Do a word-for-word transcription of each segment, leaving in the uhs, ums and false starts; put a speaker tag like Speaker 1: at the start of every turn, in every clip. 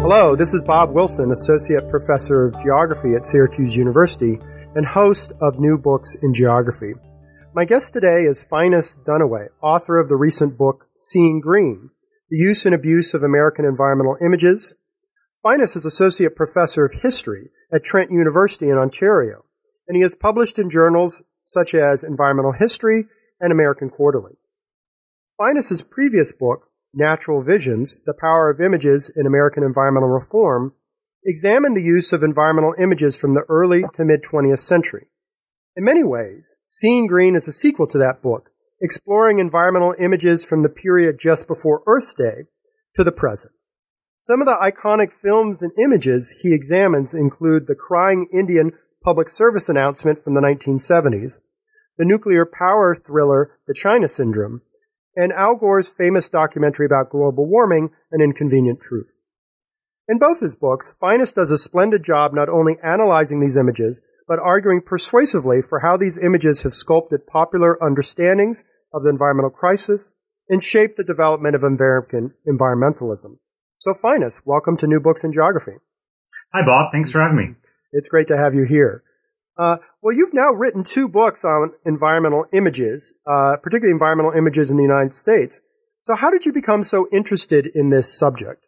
Speaker 1: Hello, this is Bob Wilson, Associate Professor of Geography at Syracuse University and host of New Books in Geography. My guest today is Finis Dunaway, author of the recent book, Seeing Green, The Use and Abuse of American Environmental Images. Finis is Associate Professor of History at Trent University in Ontario, and he has published in journals such as Environmental History and American Quarterly. Finis's previous book, Natural Visions, The Power of Images in American Environmental Reform, examined the use of environmental images from the early to mid-twentieth century. In many ways, Seeing Green is a sequel to that book, exploring environmental images from the period just before Earth Day to the present. Some of the iconic films and images he examines include the Crying Indian public service announcement from the nineteen seventies, the nuclear power thriller The China Syndrome, and Al Gore's famous documentary about global warming, An Inconvenient Truth. In both his books, Finis does a splendid job not only analyzing these images, but arguing persuasively for how these images have sculpted popular understandings of the environmental crisis and shaped the development of American environmentalism. So Finis, welcome to New Books in Geography.
Speaker 2: Hi, Bob. Thanks for having me.
Speaker 1: It's great to have you here. Uh, well, you've now written two books on environmental images, uh, particularly environmental images in the United States. So how did you become so interested in this subject?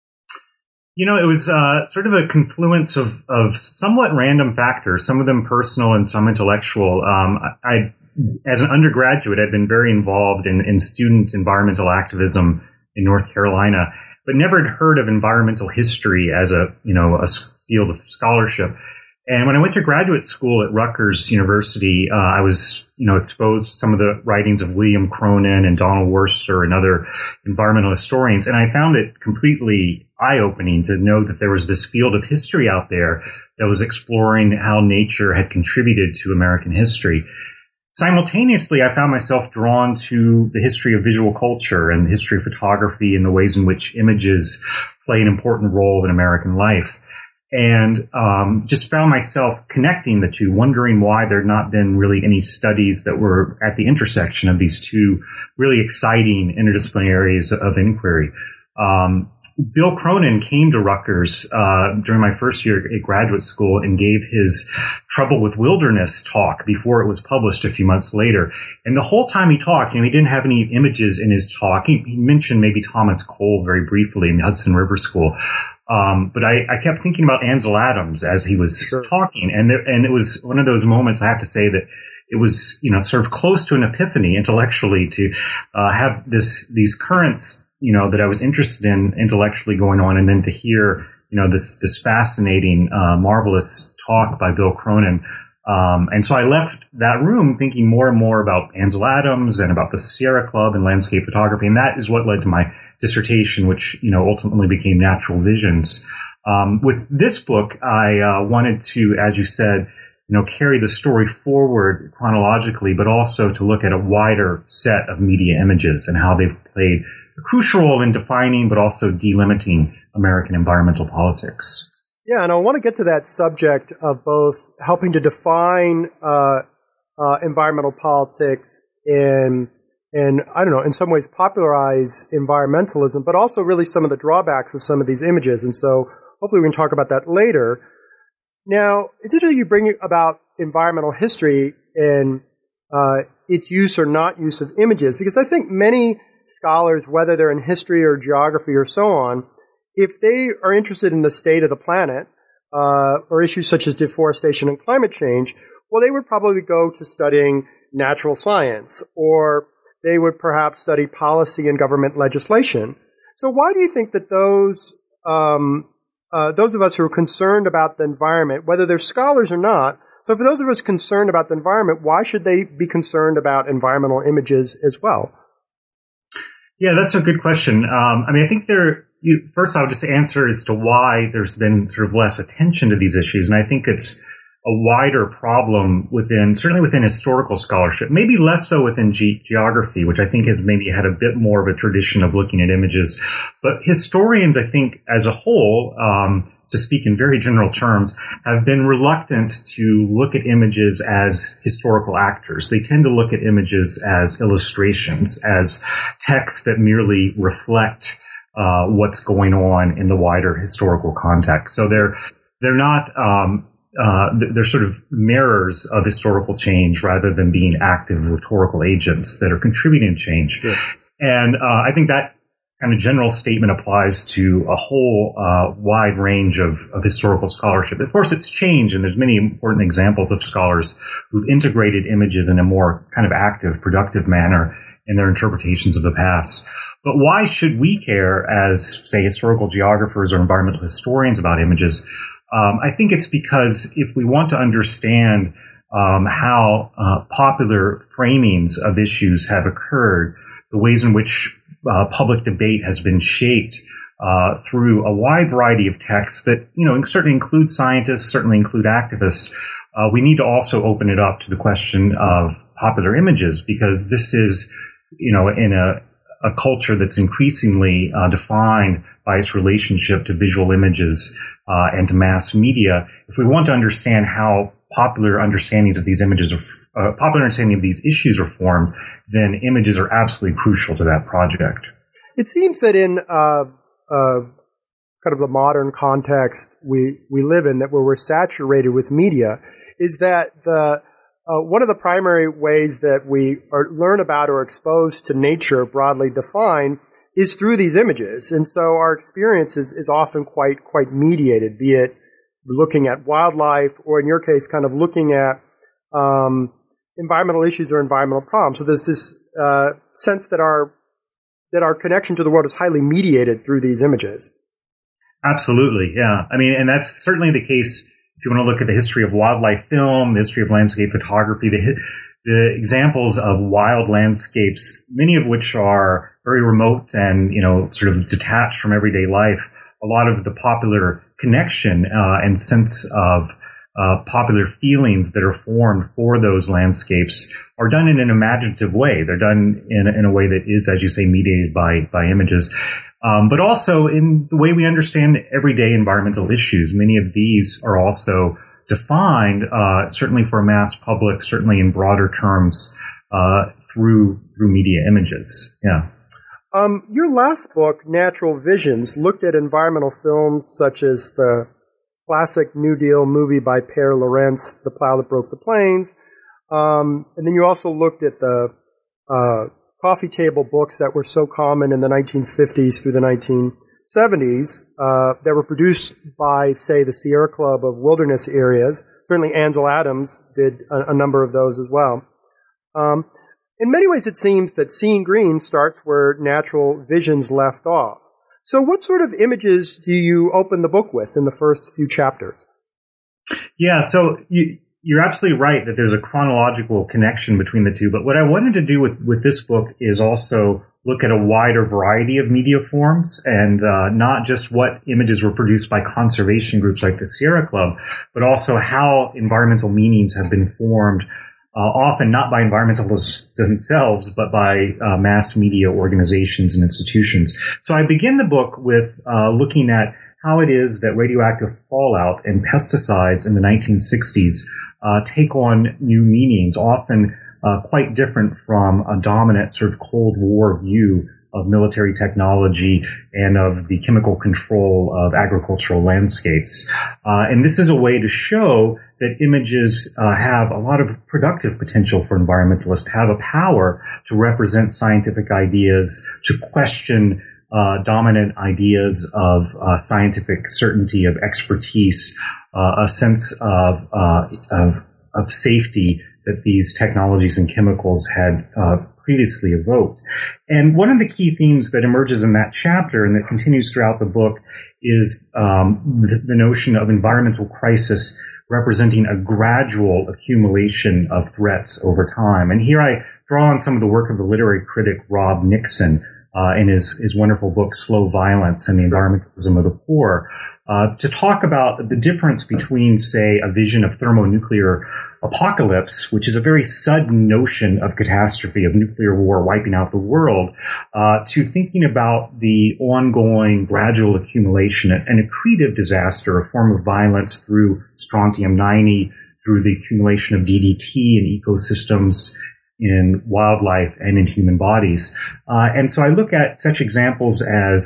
Speaker 2: You know, it was uh, sort of a confluence of, of somewhat random factors, some of them personal and some intellectual. Um, I, as an undergraduate, I'd been very involved in, in student environmental activism in North Carolina, but never had heard of environmental history as a, you know, a field of scholarship. And when I went to graduate school at Rutgers University, uh, I was, you know, exposed to some of the writings of William Cronin and Donald Worster and other environmental historians. And I found it completely eye-opening to know that there was this field of history out there that was exploring how nature had contributed to American history. Simultaneously, I found myself drawn to the history of visual culture and the history of photography and the ways in which images play an important role in American life. And um, just found myself connecting the two, wondering why there had not been really any studies that were at the intersection of these two really exciting interdisciplinary areas of inquiry. Um, Bill Cronin came to Rutgers uh, during my first year at graduate school and gave his Trouble with Wilderness talk before it was published a few months later. And the whole time he talked, you know, he didn't have any images in his talk. He, he mentioned maybe Thomas Cole very briefly in Hudson River School. Um, but I, I kept thinking about Ansel Adams as he was
Speaker 1: Sure.
Speaker 2: talking. And there, and it was one of those moments, I have to say, that it was, you know, sort of close to an epiphany intellectually to uh, have this these currents, you know, that I was interested in intellectually going on, and then to hear, you know, this this fascinating, uh, marvelous talk by Bill Cronin. Um, and so I left that room thinking more and more about Ansel Adams and about the Sierra Club and landscape photography. And that is what led to my dissertation, which, you know, ultimately became Natural Visions. Um, with this book, I uh, wanted to, as you said, you know, carry the story forward chronologically, but also to look at a wider set of media images and how they've played a crucial role in defining, but also delimiting American environmental politics.
Speaker 1: Yeah, and I want to get to that subject of both helping to define uh, uh, environmental politics and, and, I don't know, in some ways popularize environmentalism, but also really some of the drawbacks of some of these images. And so hopefully we can talk about that later. Now, it's interesting you bring about environmental history and uh, its use or not use of images, because I think many scholars, whether they're in history or geography or so on, if they are interested in the state of the planet uh, or issues such as deforestation and climate change, well, they would probably go to studying natural science, or they would perhaps study policy and government legislation. So why do you think that those um, uh, those of us who are concerned about the environment, whether they're scholars or not, so for those of us concerned about the environment, why should they be concerned about environmental images as well?
Speaker 2: Yeah, that's a good question. Um, I mean, I think there, you, first I'll just answer as to why there's been sort of less attention to these issues. And I think it's a wider problem within, certainly within historical scholarship, maybe less so within ge- geography, which I think has maybe had a bit more of a tradition of looking at images. But historians, I think, as a whole, um, to speak in very general terms, have been reluctant to look at images as historical actors. They tend to look at images as illustrations, as texts that merely reflect uh, what's going on in the wider historical context. So they're they're not um, uh, they're sort of mirrors of historical change rather than being active rhetorical agents that are contributing to change.
Speaker 1: Yeah.
Speaker 2: And uh, I think that kind of general statement applies to a whole uh, wide range of, of historical scholarship. Of course, it's changed, and there's many important examples of scholars who've integrated images in a more kind of active, productive manner in their interpretations of the past. But why should we care as, say, historical geographers or environmental historians about images? Um, I think it's because if we want to understand um, how uh, popular framings of issues have occurred, the ways in which uh, public debate has been shaped uh, through a wide variety of texts that, you know, certainly include scientists, certainly include activists, uh, we need to also open it up to the question of popular images, because this is, you know, in a, a culture that's increasingly uh, defined by its relationship to visual images uh, and to mass media. If we want to understand how popular understandings of these images are, uh, popular understanding of these issues are formed, then images are absolutely crucial to that project.
Speaker 1: It seems that in uh, uh, kind of the modern context we we live in, that where we're saturated with media, is that the uh, one of the primary ways that we are, learn about or exposed to nature, broadly defined, is through these images. And so our experience is, is often quite quite mediated, be it looking at wildlife, or in your case, kind of looking at um, environmental issues or environmental problems. So there's this uh, sense that our that our connection to the world is highly mediated through these images.
Speaker 2: Absolutely, yeah. I mean, and that's certainly the case if you want to look at the history of wildlife film, the history of landscape photography, the the examples of wild landscapes, many of which are very remote and, you know, sort of detached from everyday life. A lot of the popular connection uh, and sense of uh, popular feelings that are formed for those landscapes are done in an imaginative way. They're done in, in a way that is, as you say, mediated by by images, um, but also in the way we understand everyday environmental issues. Many of these are also defined, uh, certainly for a mass public, certainly in broader terms, uh, through through media images. Yeah.
Speaker 1: Um, your last book, Natural Visions, looked at environmental films such as the classic New Deal movie by Pere Lorentz, The Plow That Broke the Plains. Um, and then you also looked at the uh, coffee table books that were so common in the nineteen fifties through the nineteen seventies uh, that were produced by, say, the Sierra Club of wilderness areas. Certainly Ansel Adams did a, a number of those as well. Um, In many ways, it seems that Seeing Green starts where Natural Visions left off. So what sort of images do you open the book with in the first few chapters?
Speaker 2: Yeah, so you, you're absolutely right that there's a chronological connection between the two. But what I wanted to do with, with this book is also look at a wider variety of media forms, and uh, not just what images were produced by conservation groups like the Sierra Club, but also how environmental meanings have been formed, Uh, often not by environmentalists themselves, but by uh, mass media organizations and institutions. So I begin the book with uh, looking at how it is that radioactive fallout and pesticides in the nineteen sixties uh, take on new meanings, often uh, quite different from a dominant sort of Cold War view of military technology and of the chemical control of agricultural landscapes. Uh, and this is a way to show that images uh, have a lot of productive potential for environmentalists, to have a power to represent scientific ideas, to question uh, dominant ideas of uh, scientific certainty, of expertise, uh, a sense of, uh, of, of safety that these technologies and chemicals had uh, previously evoked. And one of the key themes that emerges in that chapter and that continues throughout the book is um, the, the notion of environmental crisis representing a gradual accumulation of threats over time. And here I draw on some of the work of the literary critic Rob Nixon uh, in his, his wonderful book, Slow Violence and the Environmentalism of the Poor, uh, to talk about the difference between, say, a vision of thermonuclear apocalypse, which is a very sudden notion of catastrophe, of nuclear war wiping out the world, uh, to thinking about the ongoing gradual accumulation, an accretive disaster, a form of violence through strontium ninety, through the accumulation of D D T in ecosystems, in wildlife, and in human bodies. Uh, and so I look at such examples as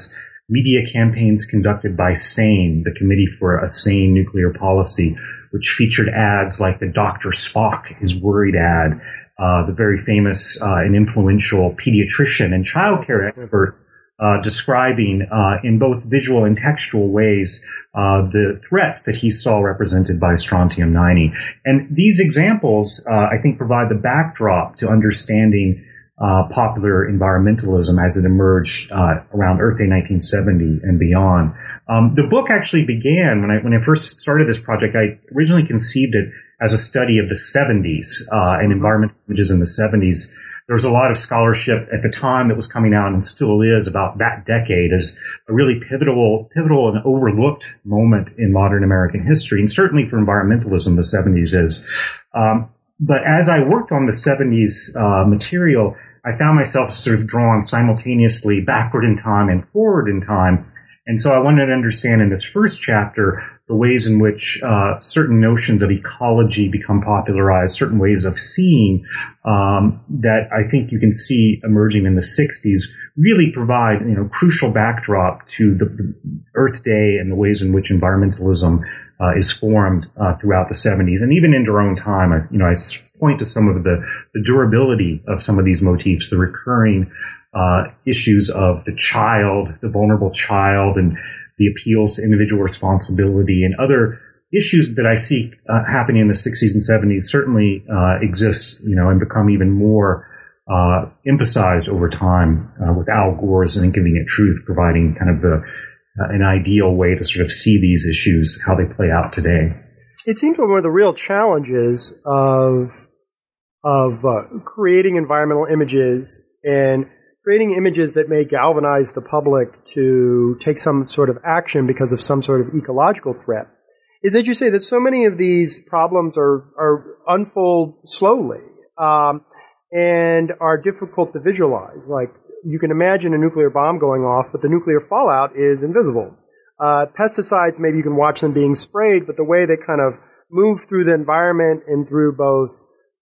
Speaker 2: media campaigns conducted by SANE, the Committee for a Sane Nuclear Policy, which featured ads like the Doctor Spock is Worried ad, uh, the very famous uh, and influential pediatrician and childcare expert Uh, describing uh, in both visual and textual ways uh, the threats that he saw represented by strontium ninety. And these examples, uh, I think, provide the backdrop to understanding uh, popular environmentalism as it emerged uh, around Earth Day nineteen seventy and beyond. Um, the book actually began, when I, when I first started this project, I originally conceived it as a study of the seventies uh, and environmental images in the seventies. There was a lot of scholarship at the time that was coming out and still is about that decade as a really pivotal, pivotal and overlooked moment in modern American history. And certainly for environmentalism, the seventies is. Um, but as I worked on the seventies uh, material, I found myself sort of drawn simultaneously backward in time and forward in time. And so I wanted to understand in this first chapter the ways in which uh, certain notions of ecology become popularized, certain ways of seeing um, that I think you can see emerging in the sixties really provide, you know, crucial backdrop to the, the Earth Day and the ways in which environmentalism uh, is formed uh, throughout the seventies. And even into our own time, I, you know, I point to some of the, the durability of some of these motifs, the recurring uh, issues of the child, the vulnerable child, and the appeals to individual responsibility and other issues that I see uh, happening in the sixties and seventies certainly uh, exist, you know, and become even more uh, emphasized over time uh, with Al Gore's An Inconvenient Truth providing kind of the, uh, an ideal way to sort of see these issues, how they play out today.
Speaker 1: It seems like one of the real challenges of, of uh, creating environmental images and creating images that may galvanize the public to take some sort of action because of some sort of ecological threat is that you say that so many of these problems are, are unfold slowly um, and are difficult to visualize. Like you can imagine a nuclear bomb going off, but the nuclear fallout is invisible. Uh, pesticides, maybe you can watch them being sprayed, but the way they kind of move through the environment and through both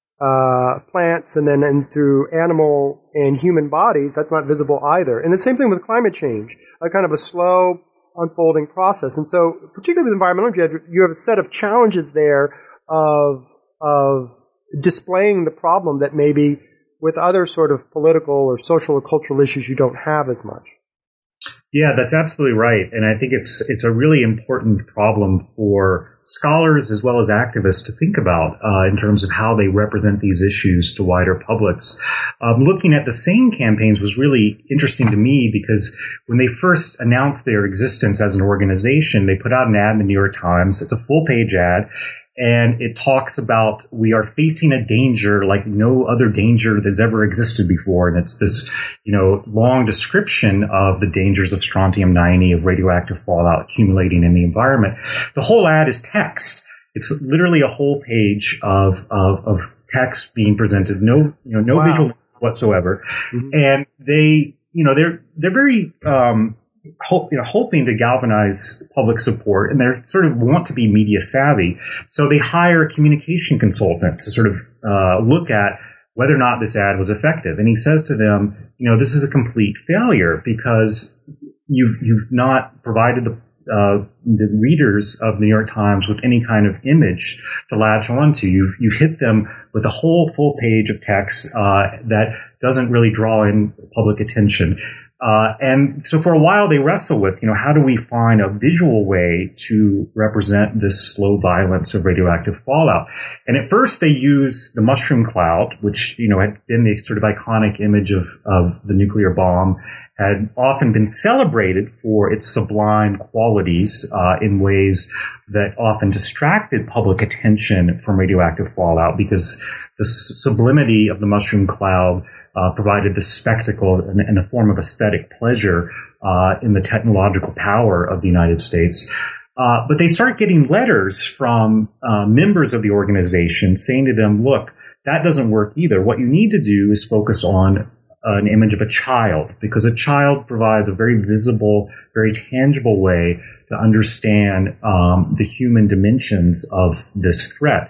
Speaker 1: uh, plants and then and through animal and human bodies, that's not visible either. And the same thing with climate change, a kind of a slow unfolding process. And so, particularly with environmental, you have, you have a set of challenges there of, of displaying the problem that maybe with other sort of political or social or cultural issues you don't have as much.
Speaker 2: Yeah, that's absolutely right. And I think it's it's a really important problem for scholars as well as activists to think about uh, in terms of how they represent these issues to wider publics. Um, looking at the SANE campaigns was really interesting to me because when they first announced their existence as an organization, they put out an ad in the New York Times. It's a full-page ad. And it talks about we are facing a danger like no other danger that's ever existed before. And it's this, you know, long description of the dangers of strontium ninety, of radioactive fallout accumulating in the environment. The whole ad is text. It's literally a whole page of, of, of text being presented. No, you know, no wow. visual whatsoever. Mm-hmm. And they, you know, they're, they're very, um, Hope, you know, hoping to galvanize public support, and they sort of want to be media savvy. So they hire a communication consultant to sort of uh, look at whether or not this ad was effective. And he says to them, you know, this is a complete failure because you've you've not provided the uh, the readers of the New York Times with any kind of image to latch onto. You've you've hit them with a whole full page of text uh, that doesn't really draw in public attention. Uh, and so for a while they wrestle with, you know, how do we find a visual way to represent this slow violence of radioactive fallout? And at first they use the mushroom cloud, which, you know, had been the sort of iconic image of, of the nuclear bomb, had often been celebrated for its sublime qualities, uh, in ways that often distracted public attention from radioactive fallout because the sublimity of the mushroom cloud Uh, provided the spectacle and, and a form of aesthetic pleasure uh, in the technological power of the United States. Uh, but they start getting letters from uh, members of the organization saying to them, look, that doesn't work either. What you need to do is focus on uh, an image of a child, because a child provides a very visible, very tangible way to understand um, the human dimensions of this threat.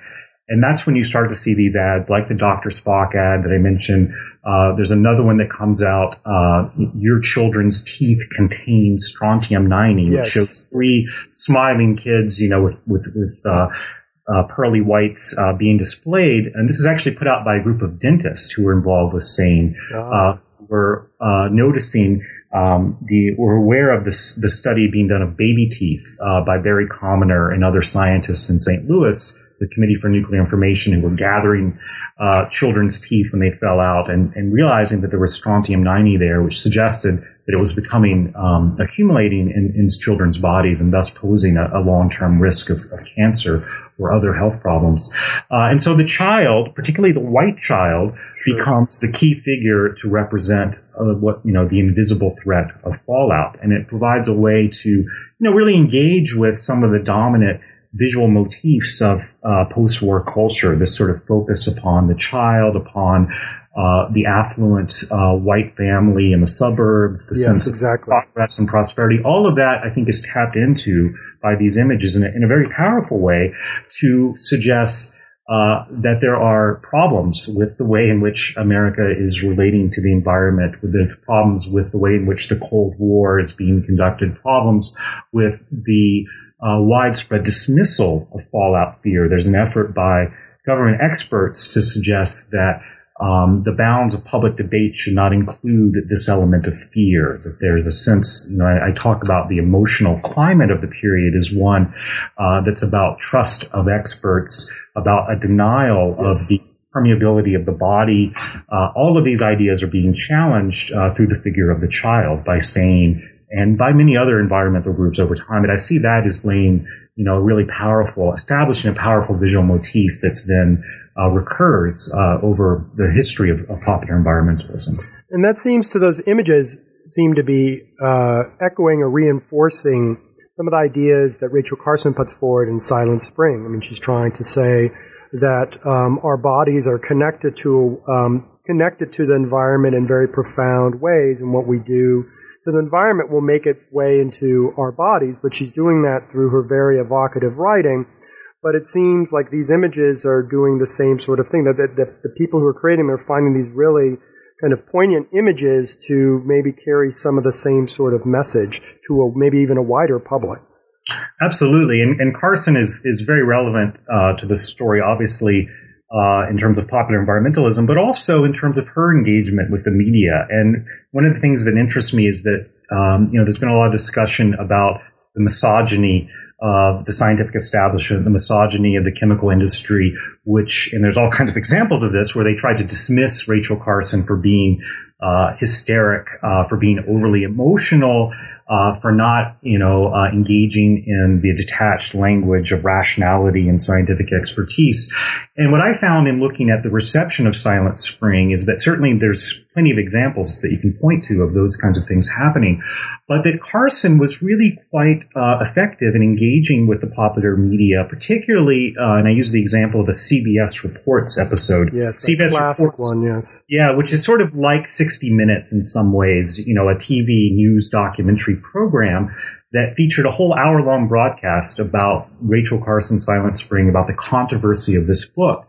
Speaker 2: And that's when you start to see these ads, like the Doctor Spock ad that I mentioned. Uh, there's another one that comes out, uh, your children's teeth contain strontium ninety,
Speaker 1: yes.
Speaker 2: which shows three smiling kids, you know, with, with, with, uh, uh, pearly whites, uh, being displayed. And this is actually put out by a group of dentists who were involved with SANE, oh. uh, were, uh, noticing, um, the, were aware of this, the study being done of baby teeth, uh, by Barry Commoner and other scientists in Saint Louis, the Committee for Nuclear Information, who were gathering uh, children's teeth when they fell out, and, and realizing that there was strontium ninety there, which suggested that it was becoming um, accumulating in, in children's bodies, and thus posing a, a long-term risk of, of cancer or other health problems. Uh, and so the child, particularly the white child, sure. becomes the key figure to represent uh, what you know the invisible threat of fallout, and it provides a way to you know really engage with some of the dominant visual motifs of uh, post-war culture, this sort of focus upon the child, upon uh, the affluent uh, white family in the suburbs, the
Speaker 1: yes,
Speaker 2: sense
Speaker 1: exactly.
Speaker 2: of progress and prosperity. All of that, I think, is tapped into by these images in a, in a very powerful way to suggest uh, that there are problems with the way in which America is relating to the environment, with the problems with the way in which the Cold War is being conducted, problems with the Uh, widespread dismissal of fallout fear. There's an effort by government experts to suggest that um, the bounds of public debate should not include this element of fear, that there's a sense, you know, I, I talk about the emotional climate of the period as one uh, that's about trust of experts, about a denial yes. of the permeability of the body. Uh, all of these ideas are being challenged uh, through the figure of the child by SANE and by many other environmental groups over time. And I see that as laying, you know, really powerful, establishing a powerful visual motif that's then uh, recurs uh, over the history of, of popular environmentalism.
Speaker 1: And that seems to those images seem to be uh, echoing or reinforcing some of the ideas that Rachel Carson puts forward in Silent Spring. I mean, she's trying to say that um, our bodies are connected to um, connected to the environment in very profound ways, and what we do to the environment will make its way into our bodies, but she's doing that through her very evocative writing. But it seems like these images are doing the same sort of thing, that, that, that the people who are creating them are finding these really kind of poignant images to maybe carry some of the same sort of message to a, maybe even a wider public.
Speaker 2: Absolutely. And, and Carson is, is very relevant uh, to this story, obviously, Uh, in terms of popular environmentalism, but also in terms of her engagement with the media. And one of the things that interests me is that, um, you know, there's been a lot of discussion about the misogyny of the scientific establishment, the misogyny of the chemical industry, which, and there's all kinds of examples of this, where they tried to dismiss Rachel Carson for being uh, hysteric, uh, for being overly emotional, Uh, for not, you know, uh, engaging in the detached language of rationality and scientific expertise. And what I found in looking at the reception of Silent Spring is that certainly there's plenty of examples that you can point to of those kinds of things happening, but that Carson was really quite uh, effective in engaging with the popular media, particularly, uh, and I use the example of a C B S Reports episode.
Speaker 1: Yes,
Speaker 2: C B S
Speaker 1: classic
Speaker 2: Reports,
Speaker 1: one, yes.
Speaker 2: Yeah, which is sort of like sixty minutes in some ways, you know, a T V news documentary program that featured a whole hour-long broadcast about Rachel Carson, Silent Spring, about the controversy of this book.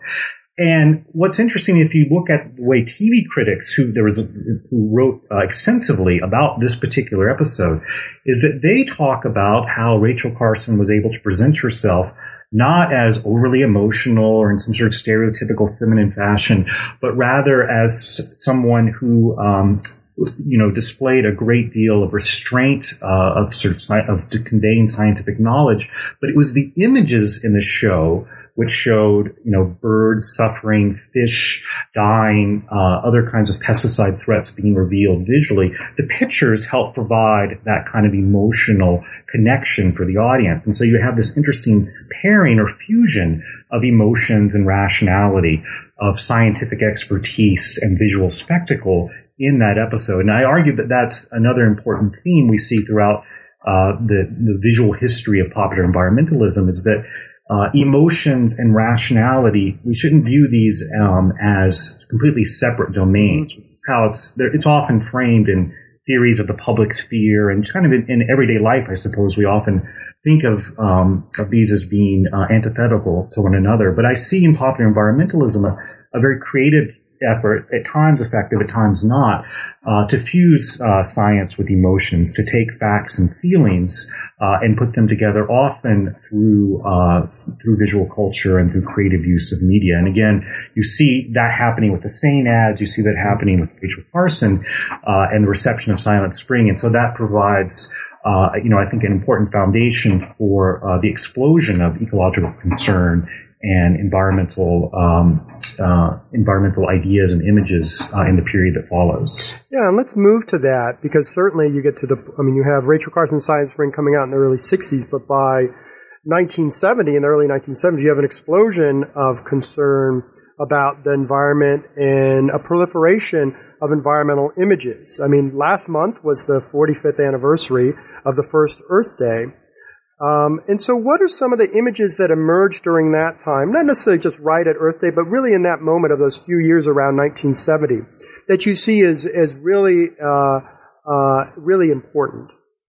Speaker 2: And what's interesting, if you look at the way T V critics who there was a, who wrote uh, extensively about this particular episode, is that they talk about how Rachel Carson was able to present herself not as overly emotional or in some sort of stereotypical feminine fashion, but rather as someone who um, you know, displayed a great deal of restraint, uh, of sort of, of conveying scientific knowledge. But it was the images in the show which showed, you know, birds suffering, fish dying, uh, other kinds of pesticide threats being revealed visually. The pictures help provide that kind of emotional connection for the audience. And so you have this interesting pairing or fusion of emotions and rationality, of scientific expertise and visual spectacle in that episode. And I argue that that's another important theme we see throughout uh, the, the visual history of popular environmentalism, is that uh, emotions and rationality, we shouldn't view these um, as completely separate domains. It's how it's it's often framed in theories of the public sphere, and kind of in, in everyday life, I suppose, we often think of um, of these as being uh, antithetical to one another. But I see in popular environmentalism a, a very creative effort, at times effective, at times not, uh, to fuse uh, science with emotions, to take facts and feelings uh, and put them together, often through uh, through visual culture and through creative use of media. And again, you see that happening with the Sane ads, you see that happening with Rachel Carson uh, and the reception of Silent Spring. And so that provides Uh, you know, I think an important foundation for uh, the explosion of ecological concern and environmental um, uh, environmental ideas and images uh, in the period that follows.
Speaker 1: Yeah, and let's move to that, because certainly you get to the, I mean, you have Rachel Carson's Silent Spring coming out in the early sixties, but by nineteen seventy, in the early nineteen seventies, you have an explosion of concern about the environment and a proliferation of environmental images. I mean, last month was the forty-fifth anniversary of the first Earth Day. Um, and so what are some of the images that emerged during that time, not necessarily just right at Earth Day, but really in that moment of those few years around nineteen seventy, that you see as, as really, uh, uh, really important?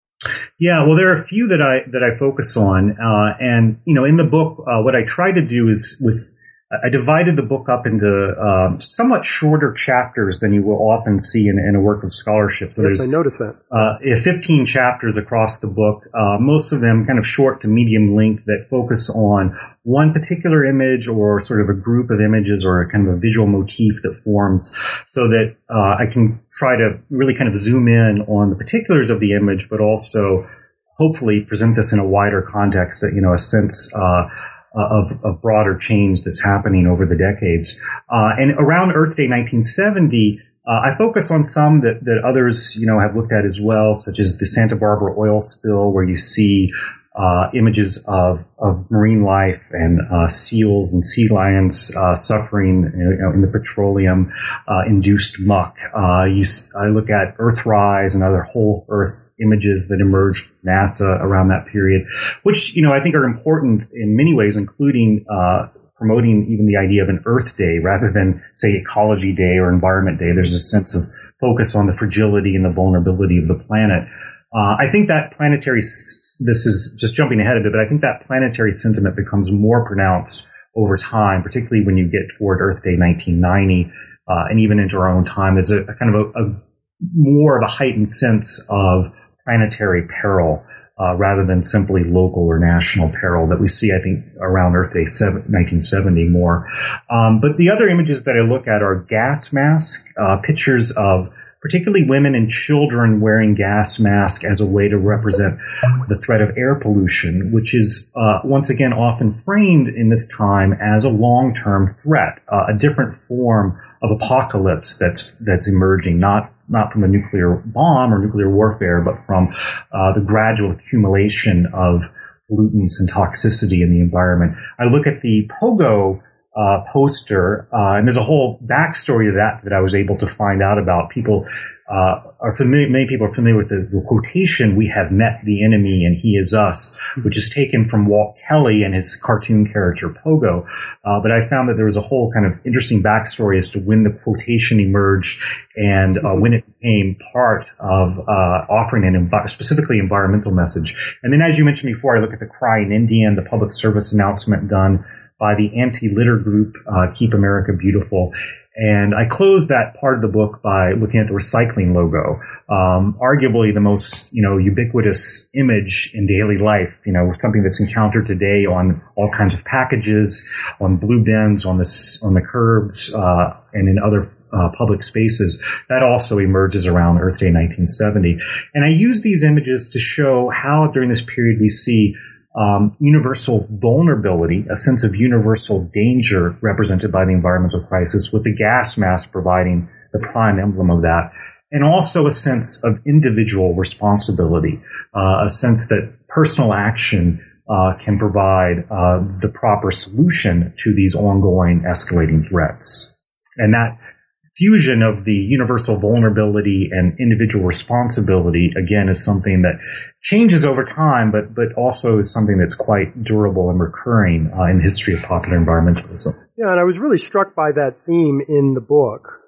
Speaker 2: Yeah, well, there are a few that I, that I focus on. Uh, and, you know, in the book, uh, what I try to do is with, I divided the book up into um, somewhat shorter chapters than you will often see in, in a work of scholarship. So
Speaker 1: yes,
Speaker 2: there's,
Speaker 1: I noticed that.
Speaker 2: Uh, fifteen chapters across the book, uh, most of them kind of short to medium length, that focus on one particular image or sort of a group of images or a kind of a visual motif that forms, so that uh, I can try to really kind of zoom in on the particulars of the image, but also hopefully present this in a wider context, you know, a sense uh Of, of broader change that's happening over the decades. Uh, and around Earth Day nineteen seventy, uh, I focus on some that, that others, you know, have looked at as well, such as the Santa Barbara oil spill, where you see uh, images of, of marine life and uh, seals and sea lions uh, suffering, you know, in the petroleum uh, induced muck. Uh, you, I look at Earthrise and other whole Earth images that emerged from NASA around that period, which, you know, I think are important in many ways, including uh, promoting even the idea of an Earth Day rather than, say, Ecology Day or Environment Day. There's a sense of focus on the fragility and the vulnerability of the planet. Uh, I think that planetary, this is just jumping ahead a bit, but I think that planetary sentiment becomes more pronounced over time, particularly when you get toward Earth Day nineteen ninety, uh, and even into our own time. There's a, a kind of a, a more of a heightened sense of planetary peril, uh, rather than simply local or national peril that we see, I think, around Earth Day nineteen seventy more. Um, but the other images that I look at are gas masks, uh, pictures of particularly women and children wearing gas masks as a way to represent the threat of air pollution, which is, uh, once again, often framed in this time as a long-term threat, uh, a different form of apocalypse that's, that's emerging, not, not from the nuclear bomb or nuclear warfare, but from, uh, the gradual accumulation of pollutants and toxicity in the environment. I look at the POGO Uh, poster, uh, and there's a whole backstory to that that I was able to find out about. People uh, are familiar, many people are familiar with the, the quotation, "We have met the enemy and he is us," which is taken from Walt Kelly and his cartoon character Pogo. Uh, but I found that there was a whole kind of interesting backstory as to when the quotation emerged and uh, when it became part of uh, offering an env- specifically environmental message. And then, as you mentioned before, I look at the Crying Indian, the public service announcement done by the anti-litter group, uh, Keep America Beautiful. And I closed that part of the book by looking at the recycling logo, um, arguably the most, you know, ubiquitous image in daily life, you know, something that's encountered today on all kinds of packages, on blue bins, on the, on the curbs, uh, and in other uh, public spaces. That also emerges around Earth Day nineteen seventy. And I use these images to show how during this period we see Um, universal vulnerability, a sense of universal danger represented by the environmental crisis, with the gas mask providing the prime emblem of that, and also a sense of individual responsibility, uh, a sense that personal action uh, can provide uh, the proper solution to these ongoing escalating threats. And that fusion of the universal vulnerability and individual responsibility, again, is something that changes over time, but but also is something that's quite durable and recurring uh, in the history of popular environmentalism.
Speaker 1: Yeah, and I was really struck by that theme in the book,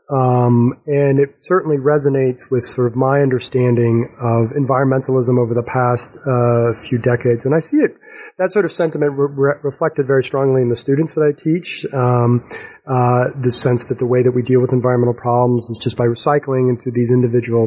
Speaker 1: Um, and it certainly resonates with sort of my understanding of environmentalism over the past uh, few decades. And I see it, that sort of sentiment re- reflected very strongly in the students that I teach. Um, uh, the sense that the way that we deal with environmental problems is just by recycling into these individual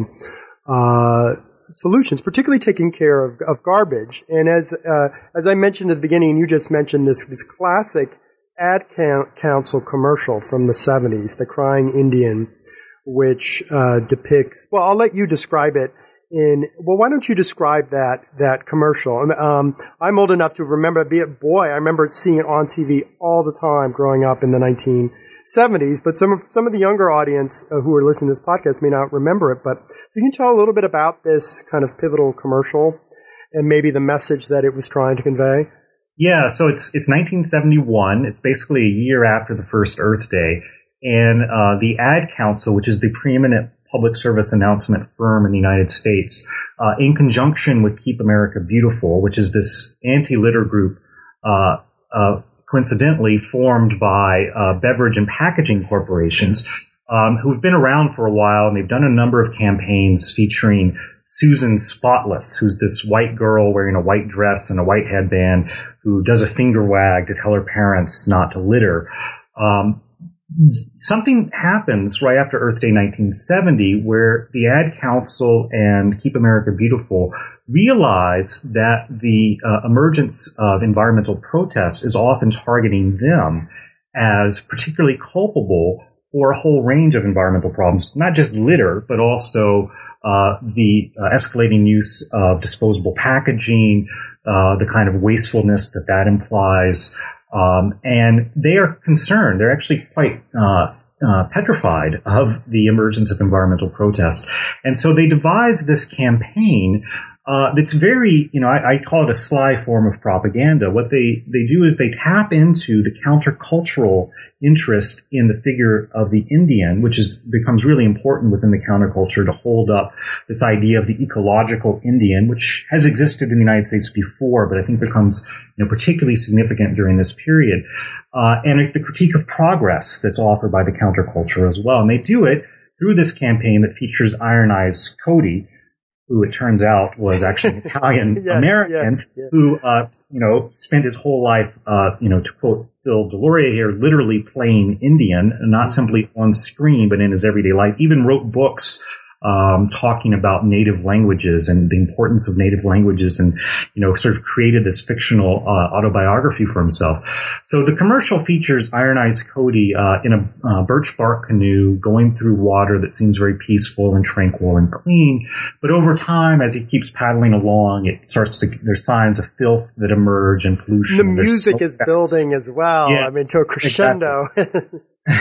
Speaker 1: uh, solutions, particularly taking care of, of garbage. And as uh, as I mentioned at the beginning, and you just mentioned this this classic Ad Council commercial from the seventies, The Crying Indian, which uh, depicts, well, I'll let you describe it in, well, why don't you describe that that commercial? Um, I'm old enough to remember, be it, boy, I remember seeing it on T V all the time growing up in the nineteen seventies, but some of, some of the younger audience uh, who are listening to this podcast may not remember it. But so you can tell a little bit about this kind of pivotal commercial and maybe the message that it was trying to convey?
Speaker 2: Yeah, so it's it's nineteen seventy-one. It's basically a year after the first Earth Day. And uh, the Ad Council, which is the preeminent public service announcement firm in the United States, uh, in conjunction with Keep America Beautiful, which is this anti-litter group, uh, uh, coincidentally formed by uh, beverage and packaging corporations, um, who've been around for a while, and they've done a number of campaigns featuring Susan Spotless, who's this white girl wearing a white dress and a white headband who does a finger wag to tell her parents not to litter. Um, something happens right after Earth Day nineteen seventy where the Ad Council and Keep America Beautiful realize that the uh, emergence of environmental protest is often targeting them as particularly culpable for a whole range of environmental problems, not just litter, but also Uh, the uh, escalating use of disposable packaging, uh, the kind of wastefulness that that implies. Um, and they are concerned. They're actually quite uh, uh, petrified of the emergence of environmental protest. And so they devise this campaign uh, that's very, you know, I, I call it a sly form of propaganda. What they, they do is they tap into the countercultural interest in the figure of the Indian, which is becomes really important within the counterculture to hold up this idea of the ecological Indian, which has existed in the United States before, but I think becomes, you know, particularly significant during this period. Uh, and the critique of progress that's offered by the counterculture as well. And they do it through this campaign that features Iron Eyes Cody, who it turns out was actually an Italian
Speaker 1: yes,
Speaker 2: American,
Speaker 1: yes, yes.
Speaker 2: who, uh, you know, spent his whole life, uh, you know, to quote Phil Deloria here, literally playing Indian, and not simply on screen, but in his everyday life. Even wrote books um, talking about native languages and the importance of native languages, and, you know, sort of created this fictional uh, autobiography for himself. So the commercial features Iron Eyes Cody uh, in a uh, birch bark canoe going through water that seems very peaceful and tranquil and clean. But over time, as he keeps paddling along, it starts to, there's signs of filth that emerge and pollution.
Speaker 1: The music is building as well.
Speaker 2: Yeah,
Speaker 1: I mean, to a crescendo.
Speaker 2: Exactly.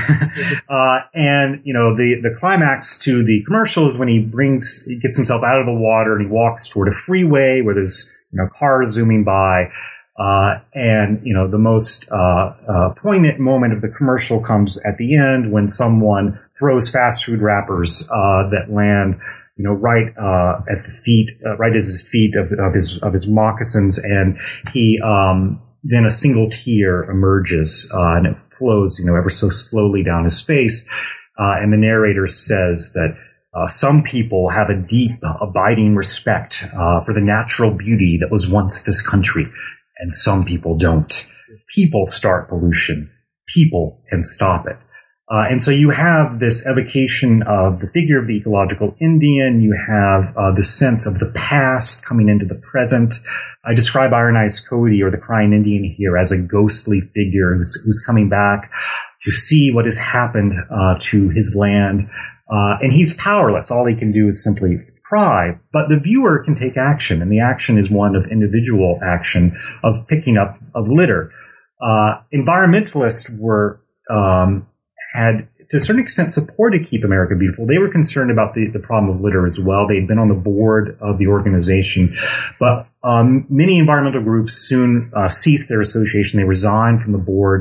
Speaker 2: uh, and, you know, the, the climax to the commercial is when he brings, he gets himself out of the water and he walks toward a freeway where there's, you know, cars zooming by. Uh, and, you know, the most, uh, uh, poignant moment of the commercial comes at the end when someone throws fast food wrappers, uh, that land, you know, right, uh, at the feet, uh, right at his feet of, of his, of his moccasins. And he, um, then a single tear emerges, uh, and it flows, you know, ever so slowly down his face. Uh, and the narrator says that uh, some people have a deep, uh, abiding respect uh, for the natural beauty that was once this country, and some people don't. People start pollution. People can stop it. Uh, and so you have this evocation of the figure of the ecological Indian. You have uh, the sense of the past coming into the present. I describe Iron Eyes Cody, or the Crying Indian here, as a ghostly figure who's, who's coming back to see what has happened uh, to his land. Uh, and he's powerless. All he can do is simply cry. But the viewer can take action, and the action is one of individual action, of picking up of litter. Uh, environmentalists were um had, to a certain extent, supported Keep America Beautiful. They were concerned about the, the problem of litter as well. They'd been on the board of the organization. But um, many environmental groups soon uh, ceased their association. They resigned from the board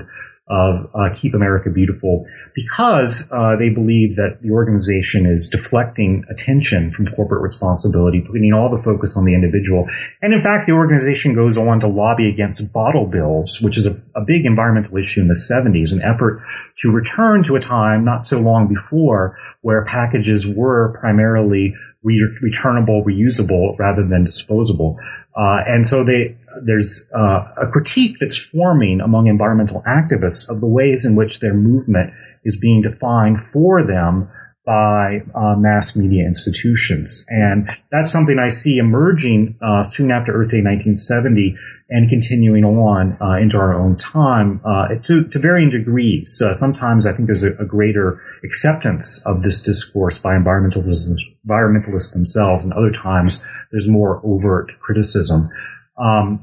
Speaker 2: of uh, Keep America Beautiful, because uh, they believe that the organization is deflecting attention from corporate responsibility, putting all the focus on the individual. And in fact, the organization goes on to lobby against bottle bills, which is a, a big environmental issue in the seventies, an effort to return to a time not so long before where packages were primarily re- returnable, reusable, rather than disposable. Uh, and so they, there's uh, a critique that's forming among environmental activists of the ways in which their movement is being defined for them by uh, mass media institutions. And that's something I see emerging uh, soon after Earth Day nineteen seventy and continuing on uh, into our own time uh, to, to varying degrees. Uh, sometimes I think there's a, a greater acceptance of this discourse by environmentalists, environmentalists themselves, and other times there's more overt criticism. Um,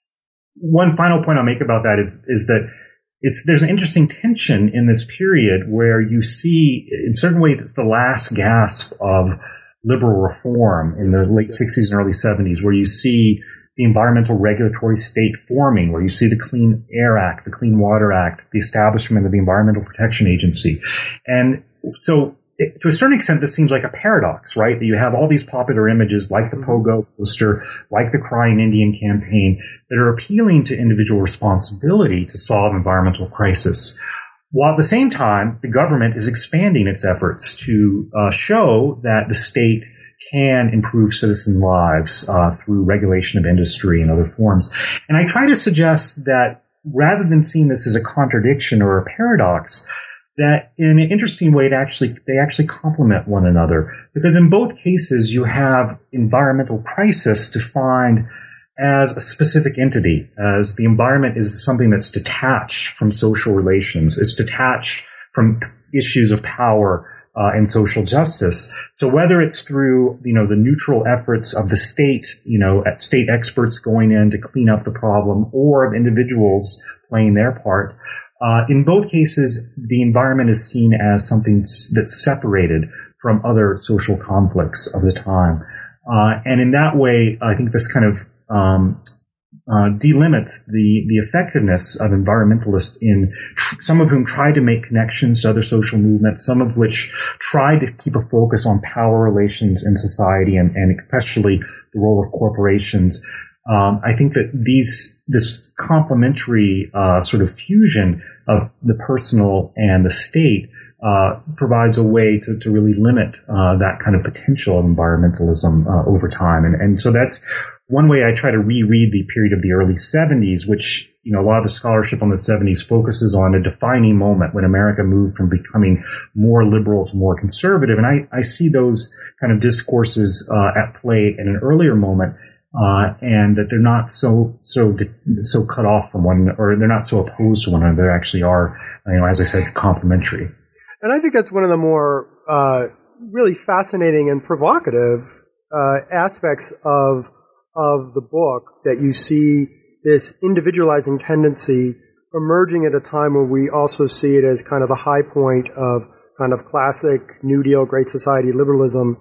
Speaker 2: one final point I'll make about that is, is that it's, there's an interesting tension in this period where you see, in certain ways, it's the last gasp of liberal reform in the late sixties and early seventies, where you see the environmental regulatory state forming, where you see the Clean Air Act, the Clean Water Act, the establishment of the Environmental Protection Agency. And so it, to a certain extent, this seems like a paradox, right? That you have all these popular images like the Pogo poster, like the Crying Indian campaign, that are appealing to individual responsibility to solve environmental crisis, while at the same time, the government is expanding its efforts to uh, show that the state can improve citizen lives uh, through regulation of industry and other forms. And I try to suggest that rather than seeing this as a contradiction or a paradox, that in an interesting way, it actually they actually complement one another. Because in both cases, you have environmental crisis defined as a specific entity, as the environment is something that's detached from social relations. It's detached from issues of power uh, and social justice. So whether it's through, you know, the neutral efforts of the state, you know, at state experts going in to clean up the problem, or of individuals playing their part, uh, in both cases, the environment is seen as something that's separated from other social conflicts of the time. Uh, and in that way, I think this kind of um, uh, delimits the, the effectiveness of environmentalists, in tr- some of whom try to make connections to other social movements, some of which try to keep a focus on power relations in society, and, and especially the role of corporations. Um, I think that these, this complementary uh, sort of fusion of the personal and the state uh, provides a way to, to really limit uh, that kind of potential of environmentalism uh, over time. And, and so that's one way I try to reread the period of the early seventies, which, you know, a lot of the scholarship on the seventies focuses on a defining moment when America moved from becoming more liberal to more conservative. And I, I see those kind of discourses uh, at play at an earlier moment. Uh, and that they're not so, so, so cut off from one, or they're not so opposed to one another. They actually are, you know, as I said, complementary.
Speaker 1: And I think that's one of the more, uh, really fascinating and provocative, uh, aspects of, of the book, that you see this individualizing tendency emerging at a time where we also see it as kind of a high point of kind of classic New Deal, Great Society liberalism.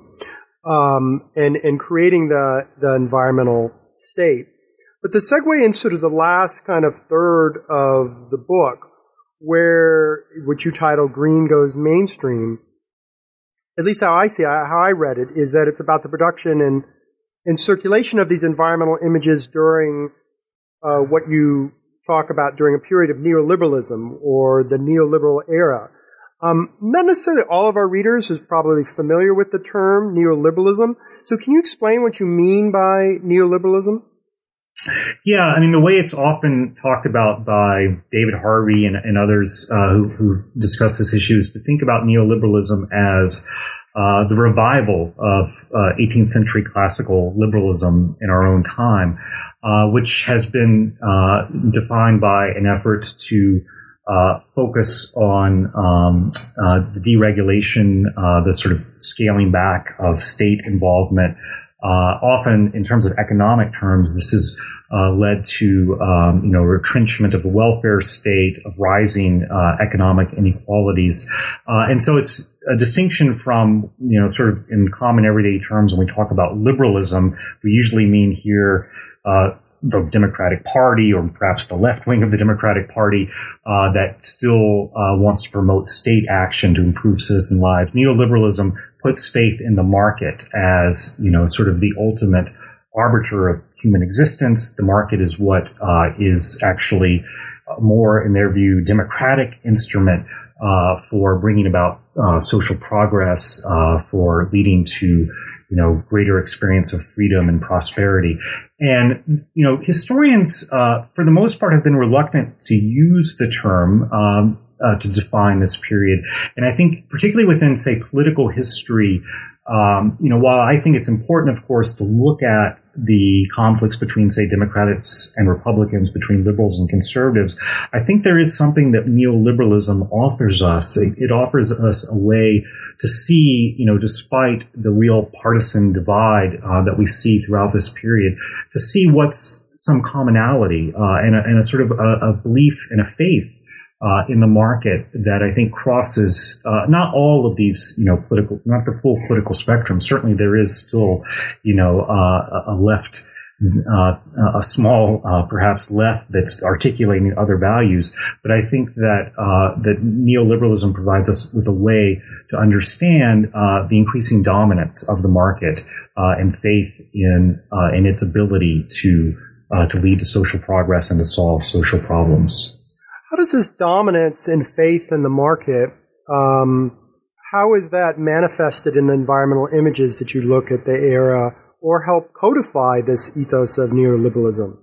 Speaker 1: Um, and, and creating the, the environmental state. But to segue into sort of the last kind of third of the book, where, which you title Green Goes Mainstream, at least how I see it, how I read it, is that it's about the production and, and circulation of these environmental images during, uh, what you talk about during a period of neoliberalism, or the neoliberal era. Um, not necessarily all of our readers is probably familiar with the term neoliberalism. So can you explain what you mean by neoliberalism?
Speaker 2: Yeah, I mean, the way it's often talked about by David Harvey and, and others uh, who, who've discussed this issue is to think about neoliberalism as uh, the revival of uh, eighteenth century classical liberalism in our own time, uh, which has been uh, defined by an effort to Uh, focus on um, uh, the deregulation, uh, the sort of scaling back of state involvement. Uh, often, in terms of economic terms, this has uh, led to um, you know retrenchment of the welfare state, of rising uh, economic inequalities, uh, and so it's a distinction from, you know sort of in common everyday terms when we talk about liberalism, we usually mean here Uh, the Democratic Party, or perhaps the left wing of the Democratic Party, uh, that still uh, wants to promote state action to improve citizen lives. Neoliberalism puts faith in the market as, you know, sort of the ultimate arbiter of human existence. The market is what uh, is actually more, in their view, democratic instrument uh, for bringing about uh, social progress, uh, for leading to, you know, greater experience of freedom and prosperity. And, you know, historians, uh, for the most part, have been reluctant to use the term um, uh, to define this period. And I think particularly within, say, political history, um, you know, while I think it's important, of course, to look at the conflicts between, say, Democrats and Republicans, between liberals and conservatives, I think there is something that neoliberalism offers us. It, it offers us a way to see, you know, despite the real partisan divide uh, that we see throughout this period, to see what's some commonality uh, and, a, and a sort of a, a belief and a faith Uh, in the market that I think crosses uh, not all of these, you know, political, not the full political spectrum. Certainly, there is still, you know, uh, a left, uh, a small, uh, perhaps left that's articulating other values. But I think that uh, that neoliberalism provides us with a way to understand uh, the increasing dominance of the market uh, and faith in uh, in its ability to uh, to lead to social progress and to solve social problems.
Speaker 1: How does this dominance and faith in the market, um, how is that manifested in the environmental images that you look at the era, or help codify this ethos of neoliberalism?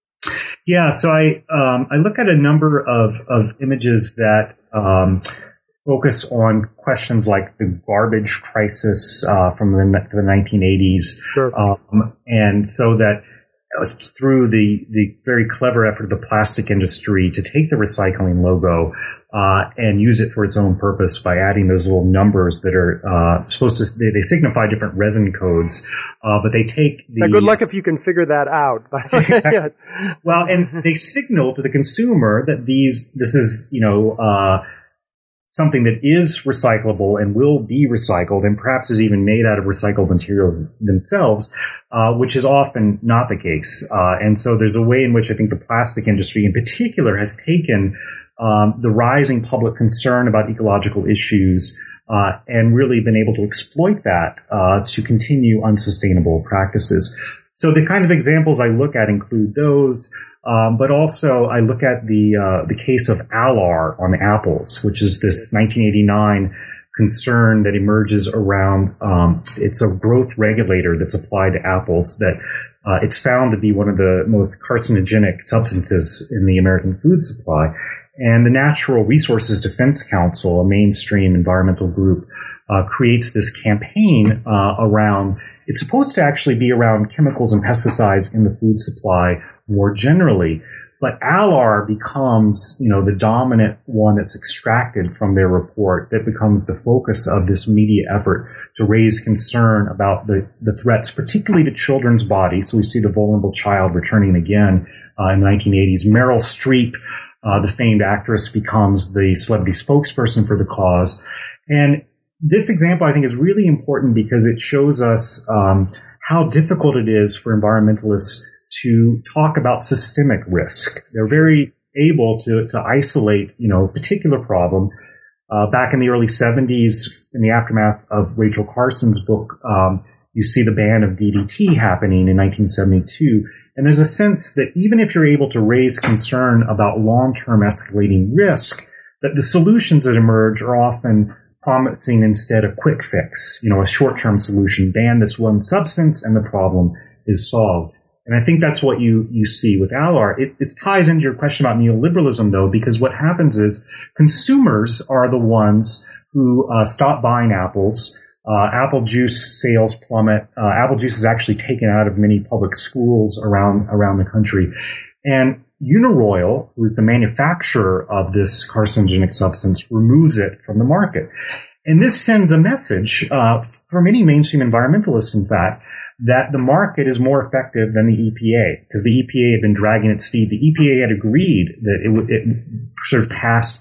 Speaker 2: Yeah, so I um, I look at a number of, of images that um, focus on questions like the garbage crisis uh, from the, the nineteen eighties.
Speaker 1: Sure.
Speaker 2: Um, and so that through the, the very clever effort of the plastic industry to take the recycling logo uh, and use it for its own purpose by adding those little numbers that are uh, supposed to, they, they signify different resin codes, uh, but they take the...
Speaker 1: Now, good luck if you can figure that out.
Speaker 2: Exactly. Well, and they signal to the consumer that these, this is, you know, uh, something that is recyclable and will be recycled, and perhaps is even made out of recycled materials themselves, uh, which is often not the case. Uh, and so there's a way in which I think the plastic industry in particular has taken um, the rising public concern about ecological issues uh, and really been able to exploit that uh, to continue unsustainable practices. So the kinds of examples I look at include those. Um, but also, I look at the uh, the case of Alar on apples, which is this nineteen eighty-nine concern that emerges around. Um, it's a growth regulator that's applied to apples that uh, it's found to be one of the most carcinogenic substances in the American food supply. And the Natural Resources Defense Council, a mainstream environmental group, uh, creates this campaign uh, around. It's supposed to actually be around chemicals and pesticides in the food supply more generally, but Alar becomes, you know, the dominant one that's extracted from their report that becomes the focus of this media effort to raise concern about the, the threats, particularly to children's bodies. So we see the vulnerable child returning again uh, in the nineteen eighties. Meryl Streep, uh, the famed actress, becomes the celebrity spokesperson for the cause. And this example, I think, is really important because it shows us um, how difficult it is for environmentalists to talk about systemic risk. They're very able to, to isolate, you know, a particular problem. Uh, back in the early seventies, in the aftermath of Rachel Carson's book, um, you see the ban of D D T happening in nineteen seventy-two. And there's a sense that even if you're able to raise concern about long-term escalating risk, that the solutions that emerge are often promising instead a quick fix, you know, a short-term solution. Ban this one substance and the problem is solved. And I think that's what you, you see with Alar. It, it ties into your question about neoliberalism, though, because what happens is consumers are the ones who uh, stop buying apples. Uh, apple juice sales plummet. Uh, apple juice is actually taken out of many public schools around around the country. And Uniroyal, who's the manufacturer of this carcinogenic substance, removes it from the market. And this sends a message uh, for many mainstream environmentalists, in fact, that the market is more effective than the E P A, because the E P A had been dragging its feet. The E P A had agreed that it would it sort of pass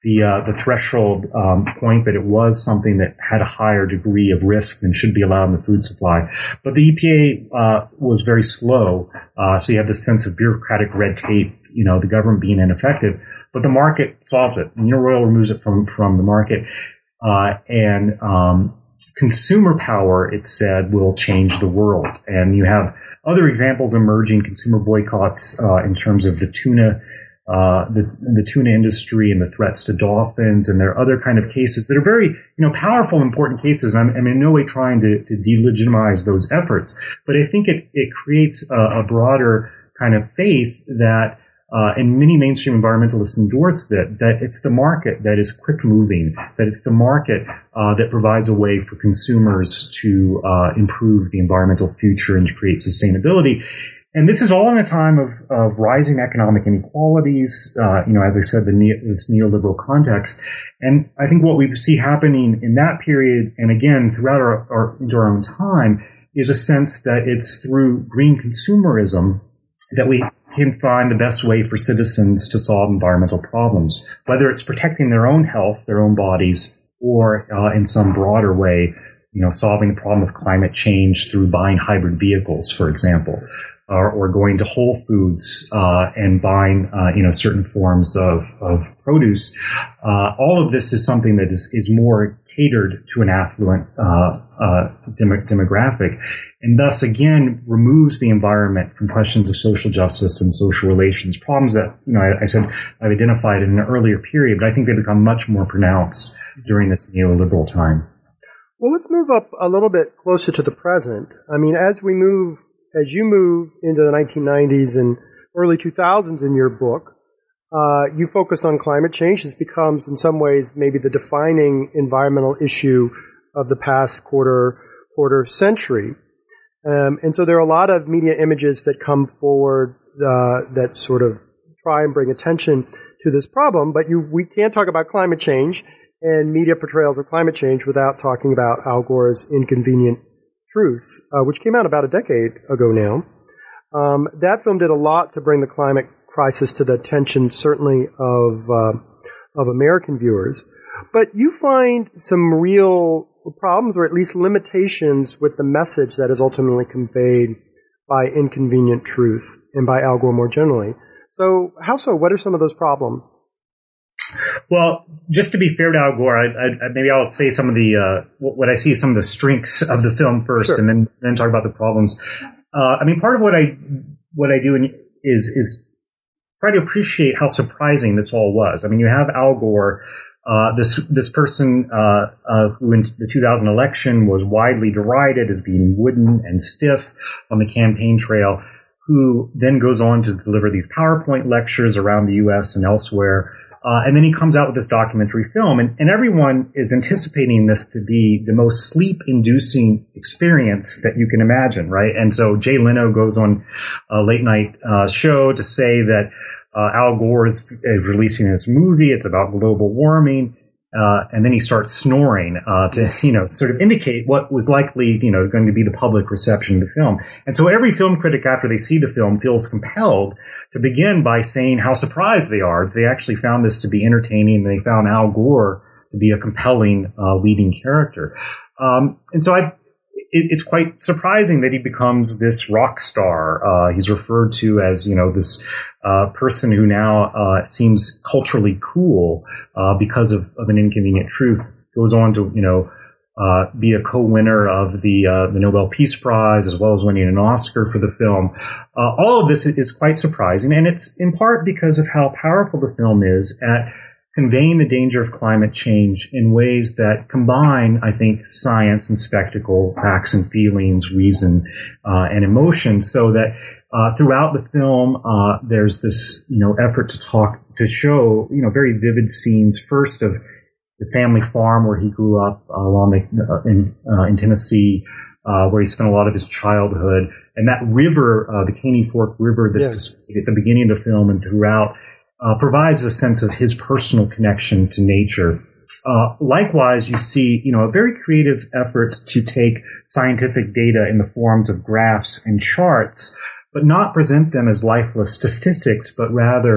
Speaker 2: the uh, the threshold um, point that it was something that had a higher degree of risk than should be allowed in the food supply. But the E P A uh, was very slow, uh, so you have this sense of bureaucratic red tape, you know, the government being ineffective. But the market solves it. Union Oil removes it from from the market, uh, and um, consumer power, it said, will change the world. And you have other examples emerging, consumer boycotts uh, in terms of the tuna. Uh, the, the tuna industry and the threats to dolphins, and there are other kind of cases that are very, you know, powerful, important cases. And I'm, I'm in no way trying to, to delegitimize those efforts, but I think it, it creates a, a broader kind of faith that, uh, and many mainstream environmentalists endorse that, that it's the market that is quick moving, that it's the market, uh, that provides a way for consumers to, uh, improve the environmental future and to create sustainability. And this is all in a time of, of rising economic inequalities, uh, you know, as I said, the ne- this neoliberal context. And I think what we see happening in that period, and again, throughout our, our, into our own time, is a sense that it's through green consumerism that we can find the best way for citizens to solve environmental problems, whether it's protecting their own health, their own bodies, or uh, in some broader way, you know, solving the problem of climate change through buying hybrid vehicles, for example. Or, or going to Whole Foods uh, and buying, uh, you know, certain forms of, of produce. Uh, all of this is something that is, is more catered to an affluent uh, uh, dem- demographic, and thus again removes the environment from questions of social justice and social relations, problems that, you know, I, I said I've identified in an earlier period, but I think they become much more pronounced during this neoliberal time.
Speaker 1: Well, let's move up a little bit closer to the present. I mean, as we move As you move into the nineteen nineties and early two thousands in your book, uh, you focus on climate change. This becomes, in some ways, maybe the defining environmental issue of the past quarter quarter century. Um, and so there are a lot of media images that come forward uh, that sort of try and bring attention to this problem. But you, we can't talk about climate change and media portrayals of climate change without talking about Al Gore's Inconvenient Truth, uh, which came out about a decade ago now. Um, that film did a lot to bring the climate crisis to the attention, certainly of uh, of American viewers. But you find some real problems, or at least limitations, with the message that is ultimately conveyed by Inconvenient Truth and by Al Gore more generally. So, how so? What are some of those problems?
Speaker 2: Well, just to be fair to Al Gore, I, I, maybe I'll say some of the uh, what I see as some of the strengths of the film first, sure. and then then talk about the problems. Uh, I mean, part of what I what I do is is try to appreciate how surprising this all was. I mean, you have Al Gore, uh, this this person uh, uh, who in the two thousand election was widely derided as being wooden and stiff on the campaign trail, who then goes on to deliver these PowerPoint lectures around the U S and elsewhere. Uh, and then he comes out with this documentary film, and, and everyone is anticipating this to be the most sleep-inducing experience that you can imagine, right? And so Jay Leno goes on a late-night uh, show to say that uh, Al Gore is, is releasing this movie. It's about global warming. Uh, and then he starts snoring uh, to, you know, sort of indicate what was likely, you know, going to be the public reception of the film. And so every film critic, after they see the film, feels compelled to begin by saying how surprised they are that they actually found this to be entertaining, and they found Al Gore to be a compelling uh, leading character. Um, and so I, it, it's quite surprising that he becomes this rock star. Uh, he's referred to as, you know, this uh, person who now uh, seems culturally cool uh, because of, of An Inconvenient Truth. Goes on to, you know, uh, be a co-winner of the uh, the Nobel Peace Prize, as well as winning an Oscar for the film. Uh, all of this is quite surprising, and it's in part because of how powerful the film is at conveying the danger of climate change in ways that combine, I think, science and spectacle, facts and feelings, reason uh, and emotion, so that uh, throughout the film, uh, there's this, you know, effort to talk, to show, you know, very vivid scenes, first of the family farm where he grew up uh, along the, uh, in, uh, in Tennessee, uh, where he spent a lot of his childhood, and that river, uh, the Caney Fork River, that's yes. displayed at the beginning of the film and throughout, Uh, provides a sense of his personal connection to nature. Uh, likewise, you see, you know, a very creative effort to take scientific data in the forms of graphs and charts, but not present them as lifeless statistics, but rather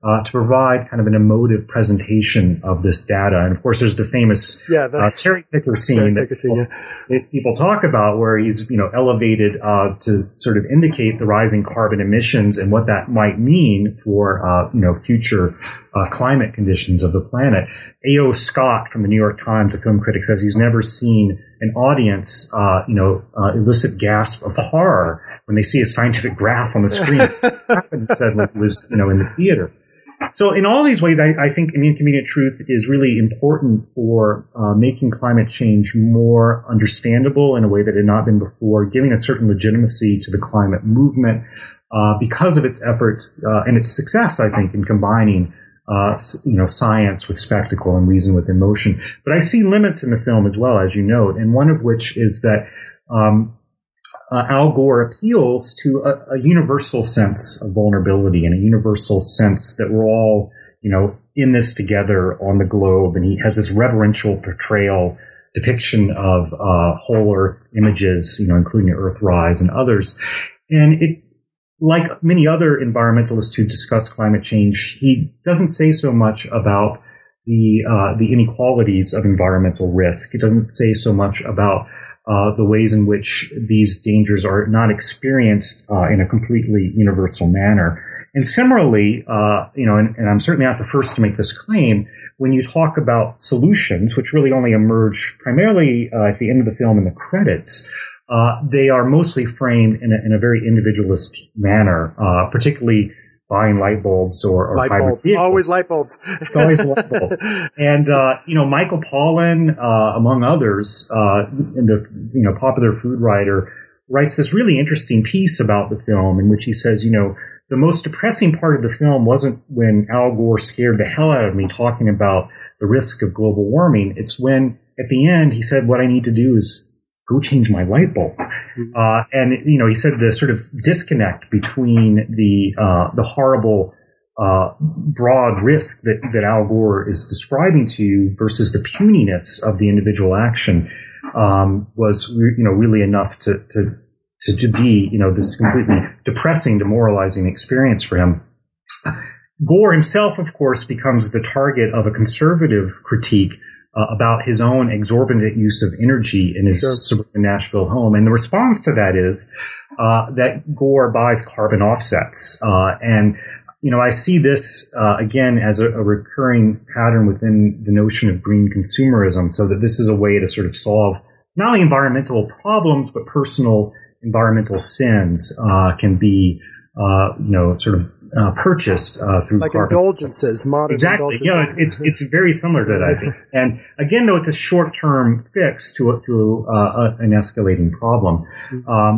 Speaker 2: uh, to provide kind of an emotive presentation of this data. And of course, there's the famous
Speaker 1: yeah, the,
Speaker 2: uh, cherry picker scene
Speaker 1: cherry
Speaker 2: that
Speaker 1: picker scene,
Speaker 2: people,
Speaker 1: yeah.
Speaker 2: that people talk about, where he's, you know, elevated uh, to sort of indicate the rising carbon emissions and what that might mean for, uh, you know, future uh, climate conditions of the planet. A O. Scott from the New York Times, a film critic, says he's never seen an audience, uh, you know, uh, elicit gasp of horror when they see a scientific graph on the screen. Happened, he said, when he was, you know, in the theater. So in all these ways, I, I think An Inconvenient Truth is really important for uh, making climate change more understandable in a way that had not been before, giving a certain legitimacy to the climate movement uh, because of its effort uh, and its success, I think, in combining Uh, you know, science with spectacle and reason with emotion. But I see limits in the film as well, as you note, and one of which is that um, uh, Al Gore appeals to a, a universal sense of vulnerability and a universal sense that we're all, you know, in this together on the globe. And he has this reverential portrayal, depiction of uh, whole Earth images, you know, including Earthrise and others. And it, like many other environmentalists who discuss climate change, he doesn't say so much about the uh, the inequalities of environmental risk. He doesn't say so much about uh, the ways in which these dangers are not experienced uh, in a completely universal manner. And similarly, uh, you know, and, and I'm certainly not the first to make this claim, when you talk about solutions, which really only emerge primarily uh, at the end of the film in the credits, Uh, they are mostly framed in a, in a very individualist manner, uh, particularly buying light bulbs or, or
Speaker 1: light
Speaker 2: hybrid
Speaker 1: bulbs.
Speaker 2: vehicles.
Speaker 1: Always light bulbs.
Speaker 2: It's always a light bulb. And, uh, you know, Michael Pollan, uh, among others, uh, in the, you know, popular food writer, writes this really interesting piece about the film in which he says, you know, the most depressing part of the film wasn't when Al Gore scared the hell out of me talking about the risk of global warming. It's when, at the end, he said, what I need to do is go change my light bulb. Uh, and, you know, he said the sort of disconnect between the, uh, the horrible, uh, broad risk that, that Al Gore is describing to you versus the puniness of the individual action, um, was, you know, really enough to, to, to, to be, you know, this completely depressing, demoralizing experience for him. Gore himself, of course, becomes the target of a conservative critique Uh, about his own exorbitant use of energy in his sure. suburban Nashville home. And the response to that is uh, that Gore buys carbon offsets. Uh, and, you know, I see this, uh, again, as a, a recurring pattern within the notion of green consumerism, so that this is a way to sort of solve not only environmental problems, but personal environmental sins uh, can be, uh, you know, sort of Uh, purchased uh, through
Speaker 1: like
Speaker 2: carbon
Speaker 1: indulgences, modern
Speaker 2: exactly.
Speaker 1: indulgences.
Speaker 2: Yeah, it's it's very similar to that, I think. And again, though, it's a short-term fix to a, to uh, a, an escalating problem. Um,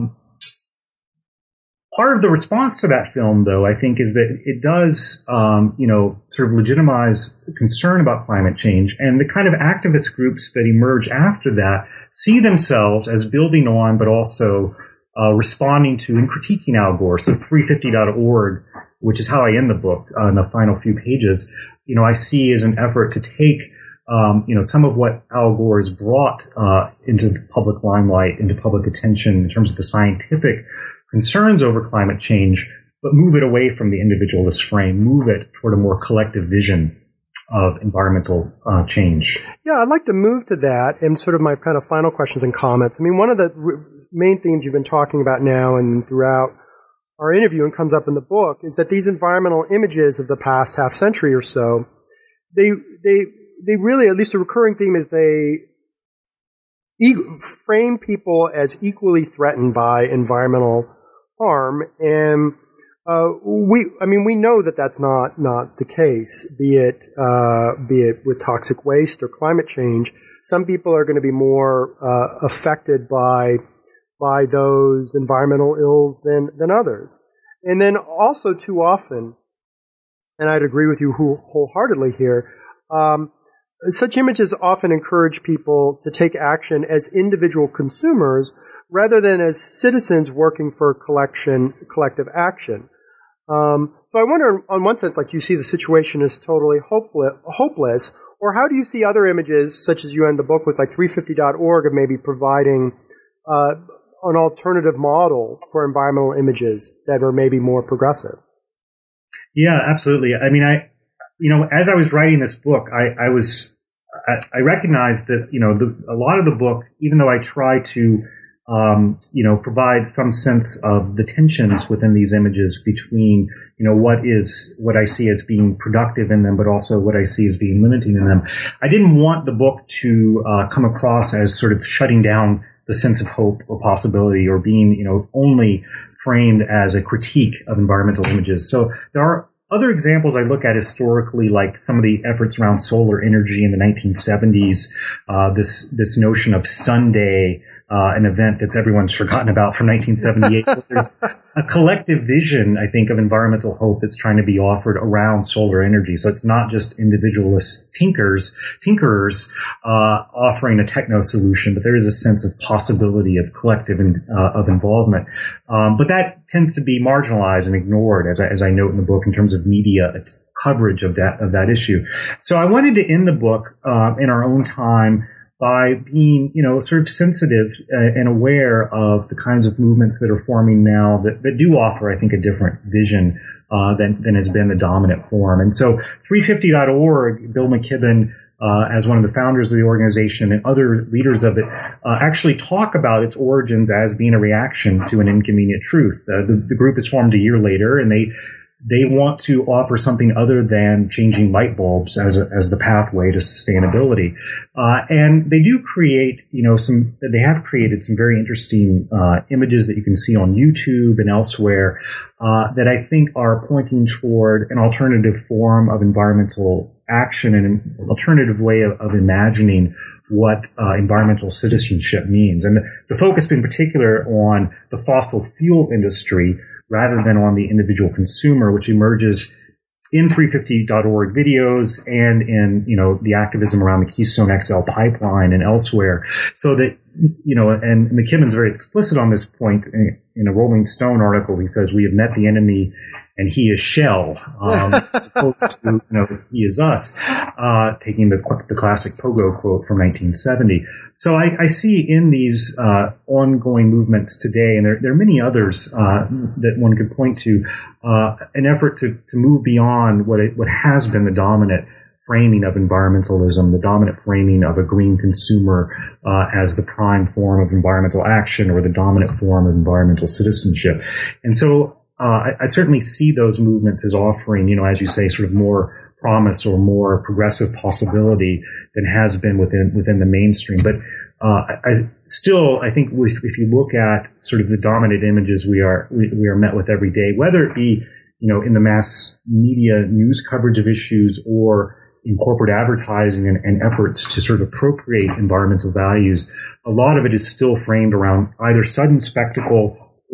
Speaker 2: part of the response to that film, though, I think, is that it does, um, you know, sort of legitimize concern about climate change, and the kind of activist groups that emerge after that see themselves as building on, but also uh, responding to and critiquing Al Gore. So three fifty dot org, which is how I end the book uh, in the final few pages, you know, I see as an effort to take, um, you know, some of what Al Gore has brought uh, into the public limelight, into public attention in terms of the scientific concerns over climate change, but move it away from the individualist frame, move it toward a more collective vision of environmental uh, change.
Speaker 1: Yeah, I'd like to move to that and sort of my kind of final questions and comments. I mean, one of the r- main themes you've been talking about now and throughout our interview and comes up in the book is that these environmental images of the past half century or so, they they they really, at least a recurring theme is they e- frame people as equally threatened by environmental harm, and uh, we I mean we know that that's not not the case. Be it uh, be it with toxic waste or climate change, some people are going to be more uh, affected by. by those environmental ills than, than others. And then also too often, and I'd agree with you wholeheartedly here, um, such images often encourage people to take action as individual consumers rather than as citizens working for collection, collective action. Um, so I wonder, on one sense, like, do you see the situation as totally hopeless, hopeless, or how do you see other images, such as you end the book with, like three fifty dot org, of maybe providing uh, an alternative model for environmental images that are maybe more progressive?
Speaker 2: Yeah, absolutely. I mean, I, you know, as I was writing this book, I, I was, I, I recognized that, you know, the, a lot of the book, even though I try to, um, you know, provide some sense of the tensions within these images between, you know, what is, what I see as being productive in them, but also what I see as being limiting in them. I didn't want the book to uh, come across as sort of shutting down the sense of hope or possibility, or being, you know, only framed as a critique of environmental images. So there are other examples I look at historically, like some of the efforts around solar energy in the nineteen seventies, uh, this, this notion of Sunday, uh, an event that's everyone's forgotten about from nineteen seventy-eight. There's a collective vision, I think, of environmental hope that's trying to be offered around solar energy. So it's not just individualist tinkers, tinkerers, uh, offering a techno solution, but there is a sense of possibility of collective in, uh, of involvement. Um, but that tends to be marginalized and ignored, as I, as I note in the book, in terms of media coverage of that, of that issue. So I wanted to end the book, uh, in our own time, by being, you know, sort of sensitive uh, and aware of the kinds of movements that are forming now that, that do offer, I think, a different vision uh, than, than has been the dominant form. And so three fifty dot org, Bill McKibben, uh, as one of the founders of the organization, and other leaders of it, uh, actually talk about its origins as being a reaction to an inconvenient truth. Uh, the, the group is formed a year later, and they They want to offer something other than changing light bulbs as a, as the pathway to sustainability. Uh, and they do create, you know, some, they have created some very interesting, uh, images that you can see on YouTube and elsewhere, uh, that I think are pointing toward an alternative form of environmental action and an alternative way of, of imagining what uh, environmental citizenship means. And the, the focus in particular on the fossil fuel industry, rather than on the individual consumer, which emerges in three fifty dot org videos and in, you know, the activism around the Keystone X L pipeline and elsewhere. So that, you know, and McKibben's very explicit on this point in, in a Rolling Stone article. He says, "We have met the enemy and he is shell," um, as opposed to, you know, he is us, uh, taking the, the classic Pogo quote from nineteen seventy. So I, I see in these uh, ongoing movements today, and there, there are many others uh, that one could point to, uh, an effort to, to move beyond what it, what has been the dominant framing of environmentalism, the dominant framing of a green consumer uh, as the prime form of environmental action, or the dominant form of environmental citizenship. And so uh, I, I certainly see those movements as offering, you know, as you say, sort of more promise or more progressive possibility than has been within within the mainstream. But uh, I still, I think, if, if you look at sort of the dominant images we are we, we are met with every day, whether it be, you know, in the mass media news coverage of issues, or in corporate advertising and, and efforts to sort of appropriate environmental values, a lot of it is still framed around either sudden spectacle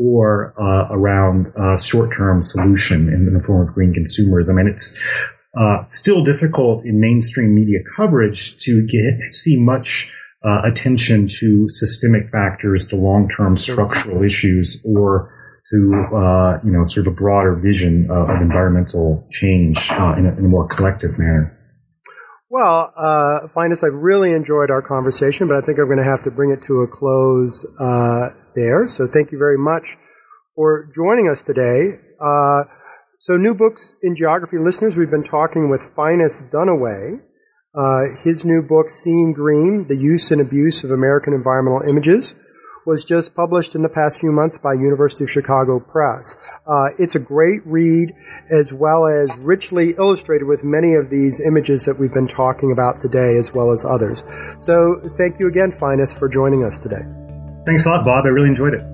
Speaker 2: or uh, around uh, short-term solution in, in the form of green consumerism. And it's Uh, still difficult in mainstream media coverage to get see much uh, attention to systemic factors, to long-term structural issues, or to uh, you know, sort of a broader vision of, of environmental change uh, in, a, in a more collective manner.
Speaker 1: Well, uh, Finus, I've really enjoyed our conversation, but I think I'm going to have to bring it to a close uh, there. So thank you very much for joining us today. Uh, So New Books in Geography listeners, we've been talking with Finus Dunaway. Uh, his new book, Seeing Green, The Use and Abuse of American Environmental Images, was just published in the past few months by University of Chicago Press. Uh, it's a great read, as well as richly illustrated with many of these images that we've been talking about today, as well as others. So thank you again, Finus, for joining us today.
Speaker 2: Thanks a lot, Bob. I really enjoyed it.